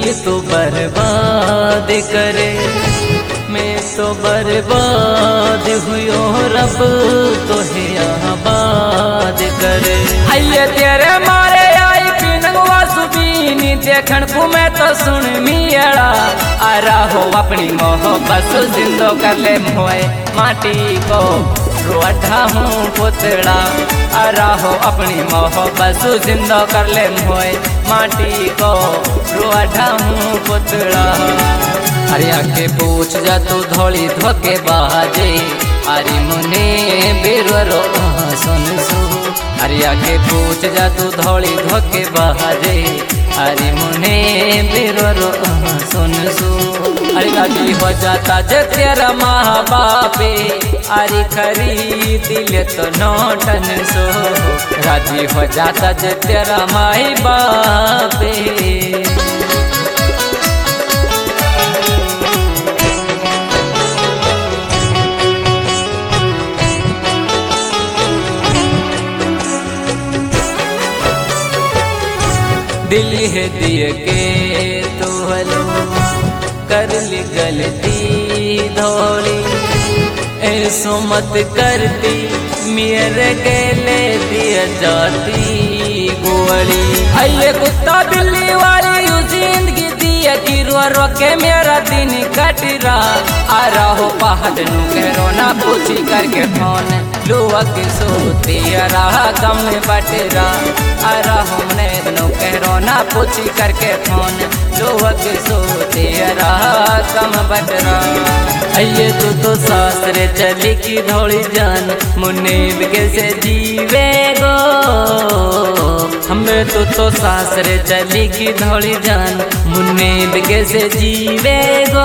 तो बर्बाद करे, मैं तो बर्बाद हुयो रब तो है आबाद करे। आइए तेरे मारे आई पीनगवा सुबीनी देखण को मैं तो सुन मियाड़ा आ रहा हो अपनी मोहब्बत जिंदो कर ले मोए माटी को रोढ़ा हूँ पुतड़ा आ रहा हो अपनी मोहब्बत जिंदो कर ले मोए माटी को रोढ़ा हूँ पुतड़ा। अरे आके पूछ जा तू धोली धोके बाजे अरे मुने बेरो सुन सु। अरे आके पूछ जा तू धोली धोके बाजे अरे मुने बेरो सुन सु। अरे राजी हो जाता जे तेरा माँ बापे अरे खरीद ले तो नोटन सो। राजी हो जाता जे तेरा माई बापे। दिल है दिए के तो हलो कर ली गलती धोली ऐसो मत करती मेरे गेले दिया जाती गोली। आइए कुत्ता बिल्ली वाली यू जिंदगी दिया कि रो के मेरा दिन कट रहा आ रहा हो पहाड़ नु कहो ना पूछी करके फोन लुआ के सोती रहा गम बट रहा आ रहा हमने नु कहो ना पूछी करके फोन लुआ के सोती रहा गम बट रहा। आइए तू तो सासरे चली की धोली जान मुन्ने कैसे जीवे गो। हमें तो सासरे चली की धोली जान मुन्ने कैसे जीवे गो।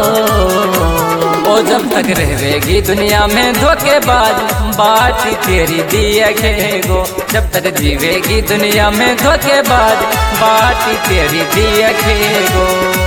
ओ जब तक रहेगी दुनिया में धोखेबाज बाटी तेरी दिया खेगो। जब तक जीवेगी दुनिया में धोखेबाज बाटी तेरी दिया खेगो।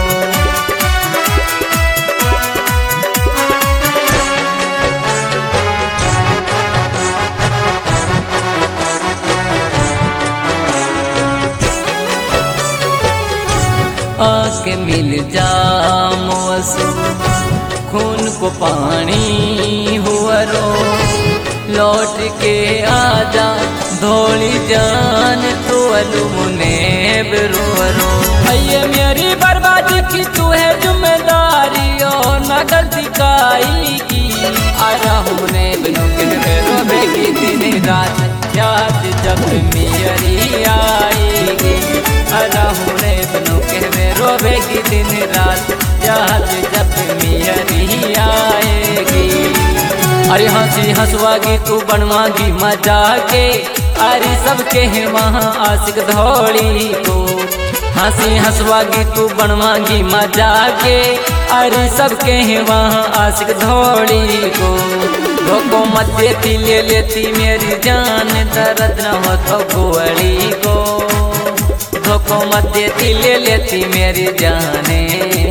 आके मिल जा मौसू खून को पानी हुआ रो लौट के आजा धोली जान तो अलमुने रो। भैया मेरी बर्बादी की तू है जिम्मेदारी और न गलती काई की आ रहा हमने बिनु के रोबेगी दिन रात याद जब मेरी आएगी आ रहा हमने बिनु के रोबेगी दिन रात याद जब मेरी आएगी। अरे हंसी हंसवागी तू बनवागी मजा के अरे सबके है वहाँ आशिक धोड़ी को। हंसी हंसवागी तू बनवागी मजा के अरे सबके है वहाँ आशिक धोड़ी को। धोखो मत देती ले लेती मेरी जान दर्द न हो तो गोली को। धोखो मत देती ले लेती मेरी जाने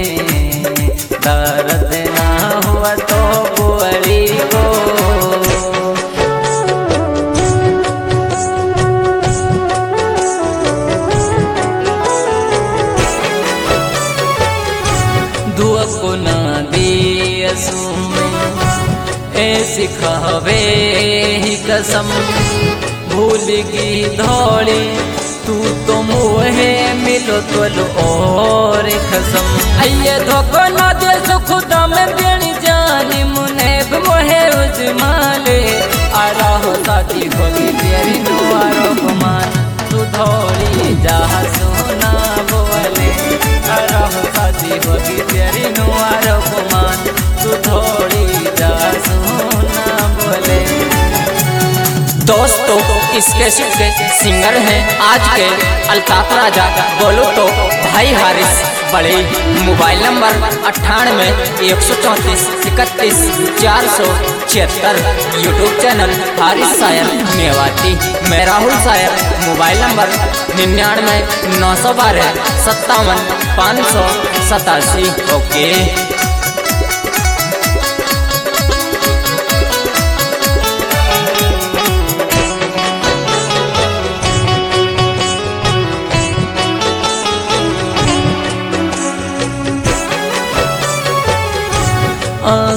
दर्द ना हुआ तो गोली को। दुआ को ना दिया सुमे ऐसी खावे ही कसम भूलगी धोली तू तो मुहे मिलो तो और कसम। आइए धोखो ना दे सो खुदा में बेनी जानी मुने मोहे उजमाले आ रहा हो साथी होगी तेरी दुआरों को मान तू धोली जा सोना बोले आ रहा हो साथी होगी तेरी दुआरों को मान तू धोली जा सोना बोले। दोस्तों इस कैसेट के सिंगर हैं आज के अल्ताफ राजा बोलो तो भाई हारिस बड़े। Mobile number 98 134 31 476। YouTube channel Haris Shayar Mewati. मैं Rahul Shayar. Mobile number 99 912 57 587। Okay.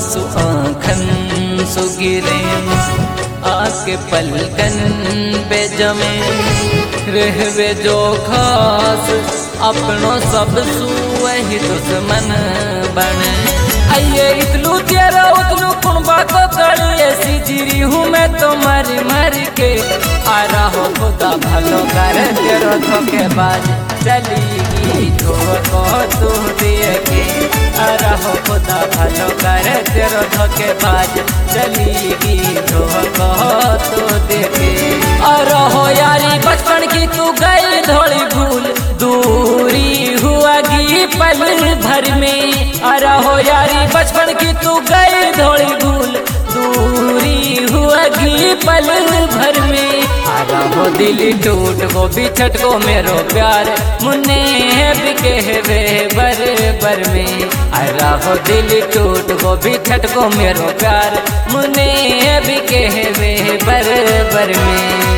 आंसू आँखन सुगिरे आके पलकन पे जमे रहवे जो खास अपनों सब वही दुश्मन बने। आइए इतलू तेरा उतलू कौन बात करी ऐसी जीरी हूँ मैं तो मर मर के आ रहा हो खुदा भलो कर तेरो धोखेबाज चली धोखो तू दिए के आ रहा हो खुदा भलो कर तेरो धोखेबाज चली धोखो तू दे के। आ रहो यारी बचपन की तू गई धोली भूल दूरी हुआ गी पल भर में। आ रहो यारी बचपन की तू गई धोली भूल दूरी हुआ गी पल भर में। आ रहो दिल टूट को बिछट को मेरो प्यार मुन्ने बिके वे बर बर में। आ रहो दिल टूट को बिछट को मेरो प्यार मुन्ने बिके वे बर बर में।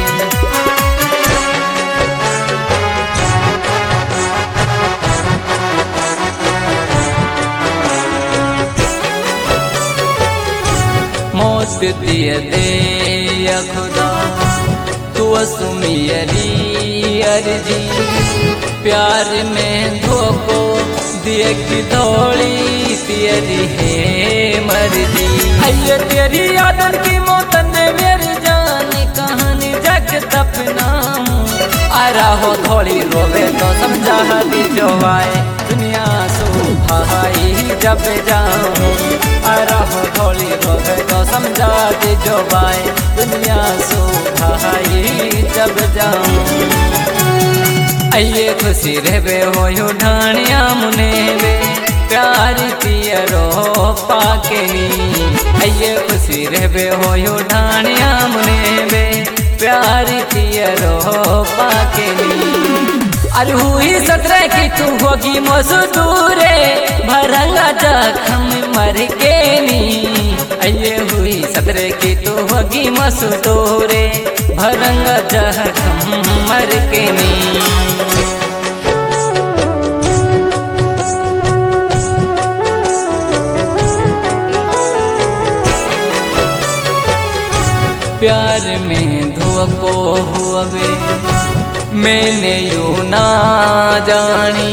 मौत दिए दे या खुदा तू सुमियरी अर्जी प्यार में धोखो दिए की धोली तेरी है मर्जी। आइए तेरी यादन की मौत ने मेरी जानी कहानी जग दफना। आ रहा हो थोड़ी रोवे तो समझा दी जो आए दुनिया सो भाई जब जाऊं। आ रहा हो थोड़ी रोवे तो समझा दी जो आए दुनिया सो भाई जब जाऊं। आइए खुशी रहवे हो यू ढाणिया मुने वे प्यार पियरो पाके नी। आइए खुशी रहवे हो यू ढाणिया मुने वे प्यार पियरो पाके नी। अरे हुई 17 की तू होगी मजदूरे भरंगा जखम मर के नी। आइए हुई 17 की तू होगी मजदूरे भरंगा जखम मर के नी। प्यार में धोखो हुए मैंने यू ना जानी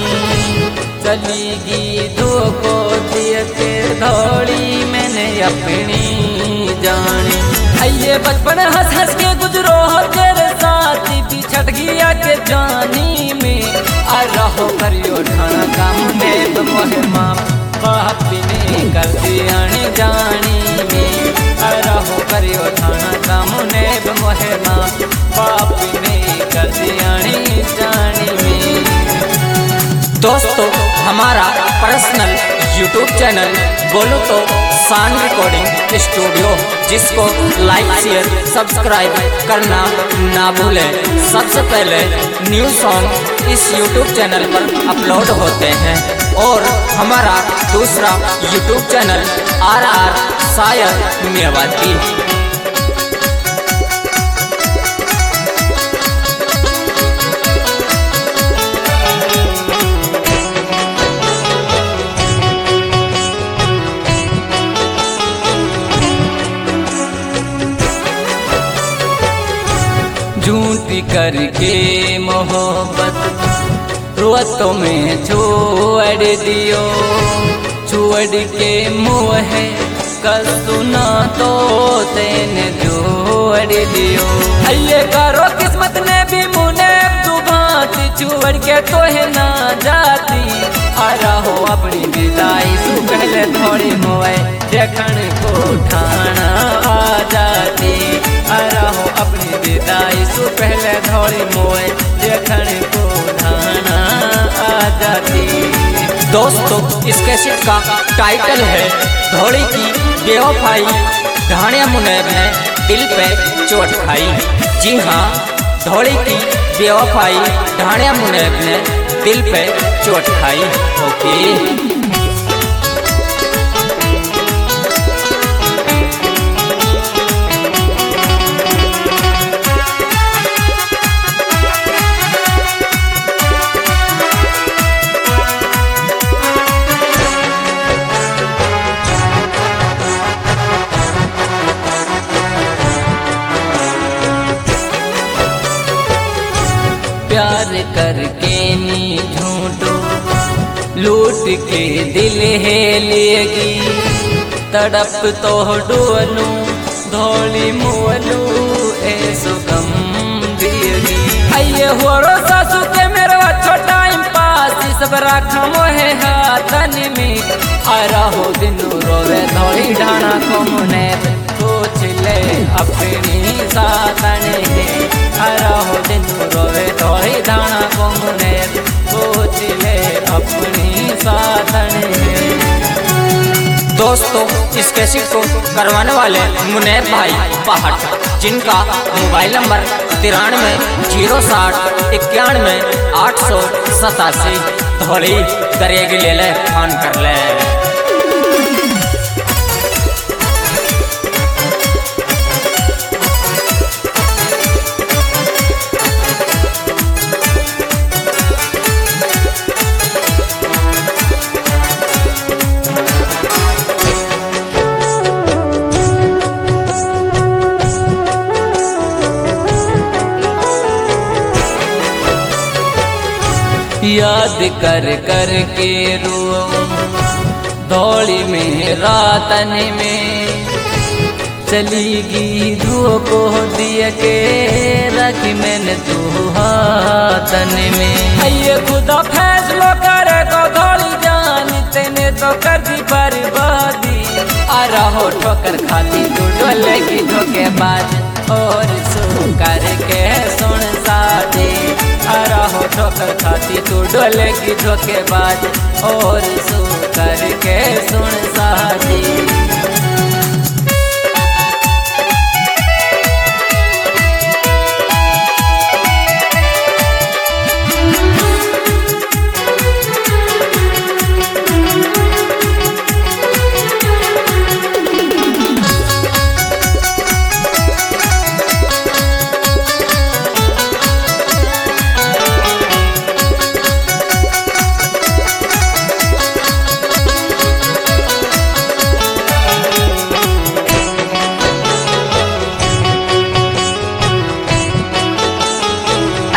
चलीगी धोखो दिए के धोड़ी मैंने अपनी जानी। आइए बचपन हंस हंस के गुजरो तेरे साथ पिछड़ गया के जानी में। आ रहो करियो ठाना काम में तो मोहे माँ बाप ने कर दिया जानी में। आ रहो करियो ठाना काम ने मोहे माँ बाप ने कर दिया जानी में। दोस्तों हमारा पर्सनल YouTube चैनल बोलो तो शान रिकॉर्डिंग स्टूडियो जिसको लाइक शेयर सब्सक्राइब करना ना भूलें। सबसे पहले न्यू सॉन्ग इस YouTube चैनल पर अपलोड होते हैं और हमारा दूसरा YouTube चैनल RR शायर मेवाती। झूठी करके मोहब्बत रुअतों में छोड़ दियो छोड़ के मुँह कसुना तो तेने जोड़ दियो। आइए करो किस्मत ने भी मुने तू बात छोड़ के तो है ना जाती। आ रहो अपनी विदाई तू पहले थोड़ी मोए देखन को ठाना आ जाती। आ रहो अपनी विदाई तू पहले थोड़ी मोए देखन को ठाना आ जाती। दोस्तों इस कैसेट का टाइटल है धोड़ी की बेवफाई ढाणिया मुनैब ने दिल पे चोट खाई। जी हाँ, धोड़ी की बेवफाई ढाणिया मुनैब ने दिल पे चोट खाई। ओके प्यार करके नी झूठो लूट के दिल है लेगी तड़प तो डोलू धोली मोलू ऐसो गम दिएगी। आइए हो रो सासू के मेरा छोटा टाइम पास सब रखा मोहे हाथन में आ रहो दिन रोवे धोली ढाना को मुने सोच ले अपनी साधन है आ रहो दिन रोवे धोली ढाना को मुने सोच ले अपनी साधन है। दोस्तों इस कैसेट को करवाने वाले मुनैब भाई पहाड़, जिनका मोबाइल नंबर 93 061 91 887 थोड़ी करेगी ले ले फोन कर ले। याद कर कर के रो दौड़ी में रातन में चलीगी धूप दिया के रखी मैंने तू हाथन में। ये खुदा फैसलो करे को दौड़ी जान तेने तो कर दी बर्बादी आ रहो ठोकर खाती तू डोले की धोखेबाज और सो करके सुन सादे आ रहो ठोकर खाती तू डोले की धोखेबाज और सो करके सुन सादी।